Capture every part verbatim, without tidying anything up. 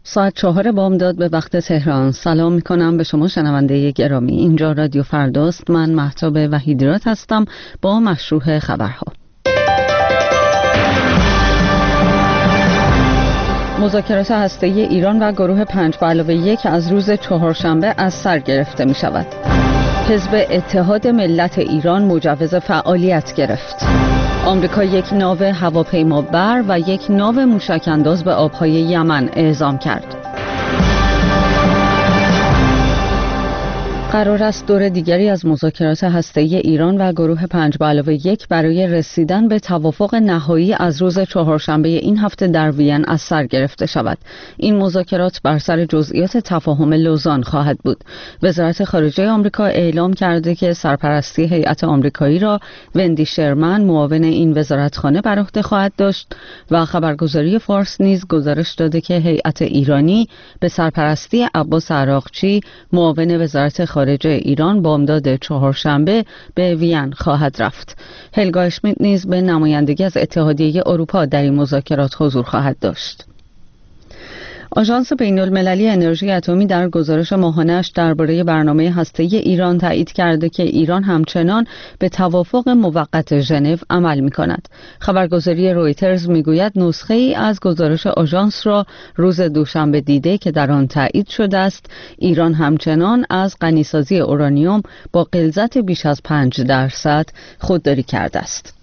ساعت چهار بامداد به وقت تهران. سلام میکنم به شما شنونده گرامی. اینجا رادیو فرداست. من مهتاب وحیدی‌راد هستم با مشروح خبرها. مذاکرات هسته‌ای ایران و گروه پنج به علاوه یک از روز چهارشنبه از سر گرفته می شود. حزب اتحاد ملت ایران مجوز فعالیت گرفت. آمریکا یک ناو هواپیمابر و یک ناو موشک‌انداز به آبهای یمن اعزام کرد. قرار است دور دیگری از مذاکرات هسته‌ای ایران و گروه پنج به علاوه یک برای رسیدن به توافق نهایی از روز چهارشنبه این هفته در وین از سر گرفته شود. این مذاکرات بر سر جزئیات تفاهم لوزان خواهد بود. وزارت خارجه آمریکا اعلام کرده که سرپرستی هیئت آمریکایی را وندی شرمن معاون این وزارتخانه بر عهده خواهد داشت و خبرگزاری فارس نیز گزارش داده که هیئت ایرانی به سرپرستی عباس عراقچی معاون وزارت خارجه ایران بامداد چهارشنبه به وین خواهد رفت. هلگا اشمیت نیز به نمایندگی از اتحادیه اروپا در این مذاکرات حضور خواهد داشت. آژانس بین‌المللی انرژی اتمی در گزارش ماهانه‌اش درباره برنامه هسته‌ای ایران تایید کرده که ایران همچنان به توافق موقت ژنو عمل می‌کند. خبرگزاری رویترز می‌گوید نسخه‌ای از گزارش آژانس را روز دوشنبه دیده که در آن تایید شده است ایران همچنان از غنیسازی اورانیوم با غلظت بیش از پنج درصد خودداری کرده است.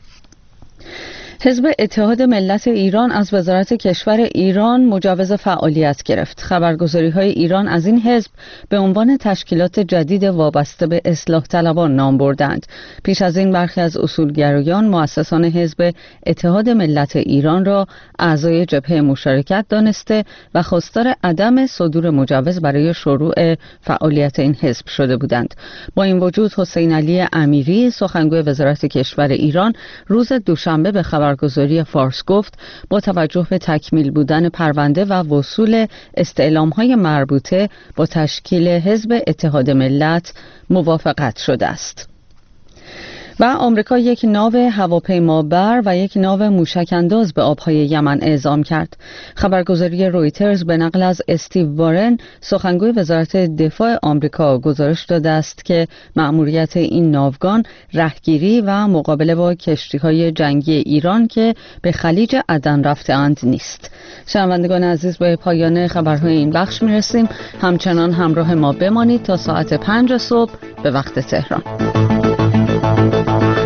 حزب اتحاد ملت ایران از وزارت کشور ایران مجوز فعالیت گرفت. خبرگزاری‌های ایران از این حزب به عنوان تشکیلات جدید وابسته به اصلاح طلبان نام بردند. پیش از این برخی از اصولگرایان مؤسسان حزب اتحاد ملت ایران را اعضای جبهه مشارکت دانسته و خواستار عدم صدور مجوز برای شروع فعالیت این حزب شده بودند. با این وجود حسین علی امیری سخنگوی وزارت کشور ایران روز دوشنبه به خبر خبرگزاری فارس گفت با توجه به تکمیل بودن پرونده و وصول استعلام‌های مربوطه با تشکیل حزب اتحاد ملت موافقت شده است. و آمریکا یک ناو هواپیمابر و یک ناو موشک‌انداز به آبهای یمن اعزام کرد. خبرگزاری رویترز به نقل از استیو وارن سخنگوی وزارت دفاع آمریکا گزارش داده است که مأموریت این ناوگان رهگیری و مقابله با کشتی‌های جنگی ایران که به خلیج عدن رفته‌اند نیست. شنوندگان عزیز به پایان خبرهای این بخش می‌رسیم. همچنان همراه ما بمانید تا ساعت پنج صبح به وقت تهران.